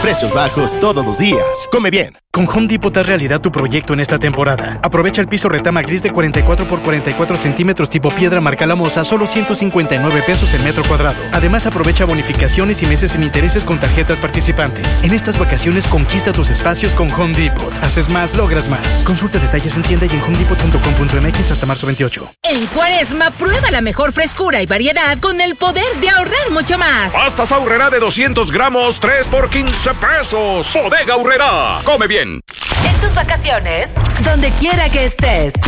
Precios bajos todos los días. Come bien. Con Home Depot haz realidad tu proyecto en esta temporada. Aprovecha el piso retama gris de 44 por 44 centímetros tipo piedra marca Lamosa, solo 159 pesos el metro cuadrado. Además, aprovecha bonificaciones y meses sin intereses con tarjetas participantes. En estas vacaciones, conquista tus espacios con Home Depot. Haces más, logras más. Consulta detalles en tienda y en homedepot.com.mx hasta marzo 28. En Cuaresma, prueba la mejor frescura y variedad con el poder de ahorrar mucho más. Pastas Aurrerá de 200 gramos, 3 por 15 pesos. Bodega Aurrerá. Come bien. En tus vacaciones, donde quiera que estés,